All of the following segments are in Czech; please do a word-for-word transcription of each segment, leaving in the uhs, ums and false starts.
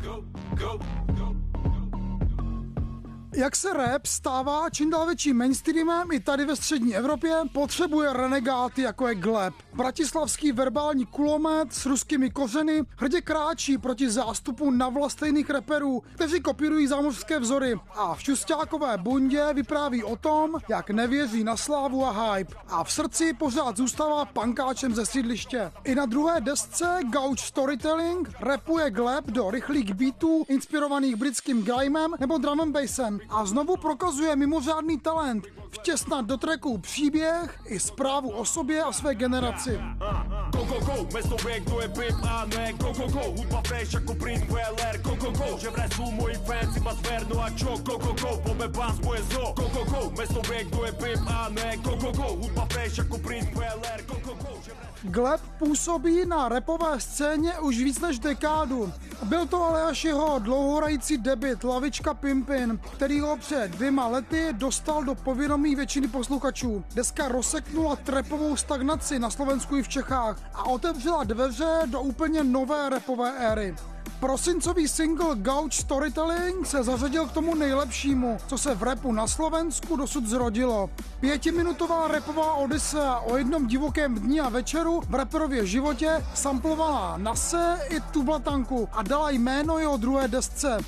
Jak se rap stává čím dál větším mainstreamem i tady ve střední Evropě, potřebuje renegáty jako je Gleb. Bratislavský verbální kulomet s ruskými kořeny hrdě kráčí proti zástupu navlastejných raperů, kteří kopírují zámořské vzory a v šusťákové bundě vypráví o tom, jak nevěří na slávu a hype a v srdci pořád zůstává pankáčem ze sídliště. I na druhé desce Gauge Storytelling rapuje Gleb do rychlých beatů inspirovaných britským grimem nebo drum and bassem a znovu prokazuje mimořádný talent vtěsnat do tracků příběh i zprávu o sobě a své generaci. Go, go, go, mesto vie, kto je pip a ne go, go, go, hudba fresh ako print V L R, go, go, go, že vraj sú moji fans iba zver, no a čo, go, go, go, poďme pás moje zo, go, go, go, mesto vie, kto je pip a ne go, go, go, hudba fresh ako print V L R, go, go, go, že vraj... Gleb působí na rapové scéně už víc než dekádu. Byl to ale až jeho dlouhohrající debut Lavička Pimpin, který ho před dvěma lety dostal do povědomí většiny posluchačů. Deska rozseknula trapovou stagnaci na Slovensku i v Čechách a otevřela dveře do úplně nové rapové éry. Prosincový single Gauge Storytelling se zařadil k tomu nejlepšímu, co se v rapu na Slovensku dosud zrodilo. Pětiminutová rapová odisea o jednom divokém dni a večeru v raperově životě samplovala Nase i Tublatanku a dala jméno jeho druhé desce.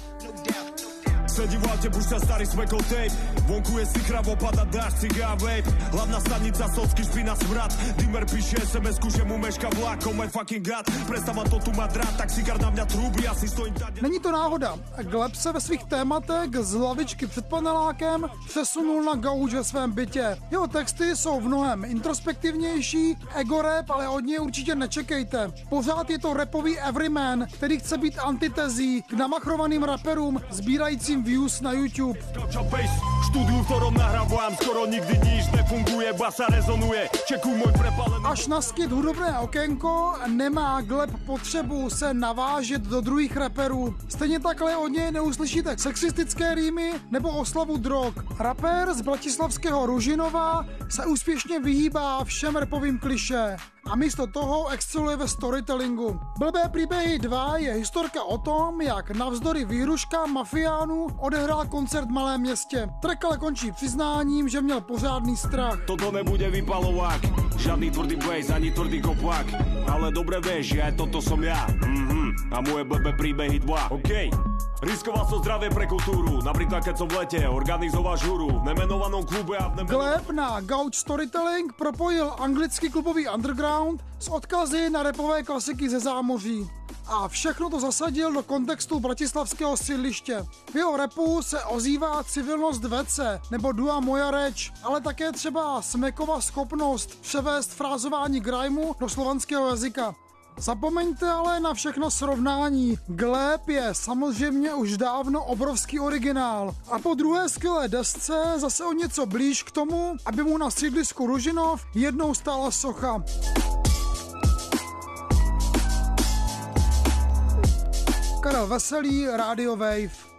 Sedím v aute, púšťa starý smekol tape. Vonku je si chravo, pada dáš, ciga a vape. Hlavná stanica, socky, špina, smrad. Dimmer píše es em esku, že mu meška vlak. Oh my fucking god, prestáva to tu má drát. Tak cigár na mňa trúbi, asi stojím tady. Není to náhoda. Gleb se ve svých tématech z lavičky před panelákem přesunul na gauge ve svém bytě. Jeho texty jsou v mnohem introspektivnější, ego rap, ale od něj určitě nečekejte. Pořád je to rapový everyman, který chce být antitezí k namachrovaným raperům, sbírajícím views na YouTube. Štúdiu, v ktorom nahrávam, skoro nikdy nič nefunguje, basa rezonuje, čekuj môj prepálený... Až na skit Hudobné okénko nemá Gleb potřebu se navážet do druhých raperů. Stejně takhle od něj neuslyšíte sexistické rýmy nebo oslavu drog. Rapér z bratislavského Ružinova se úspěšně vyhýbá všem rapovým klišé a místo toho exceluje ve storytellingu. Blbé příběhy dva je historka o tom, jak navzdory výhruškám mafiánů odehrál koncert v malém městě. Track ale končí přiznáním, že měl pořádný strach. Toto nebude vypalovák, žádný tvrdý bass, ani tvrdý kopák, ale dobre vieš, že aj toto som ja. Mhm. A moje blbé príbehy dva. OK. Riskoval som zdravie pre kultúru, napríklad keď som v lete organizoval žuru v nemenovanom klube a v nemenovanom... Gleb na Gauge Storytelling propojil anglický klubový underground s odkazy na rapové klasiky ze zámoří. A všechno to zasadil do kontextu bratislavského sídliště. V jeho rapu se ozývá civilnost vece nebo dua moja reč, ale také třeba Smekova schopnost převést frázování grimeu do slovanského jazyka. Zapomeňte ale na všechno srovnání. Gleb je samozřejmě už dávno obrovský originál. A po druhé skvělé desce zase o něco blíž k tomu, aby mu na sídlisku Ružinov jednou stála socha. Karel Veselý, Radio Wave.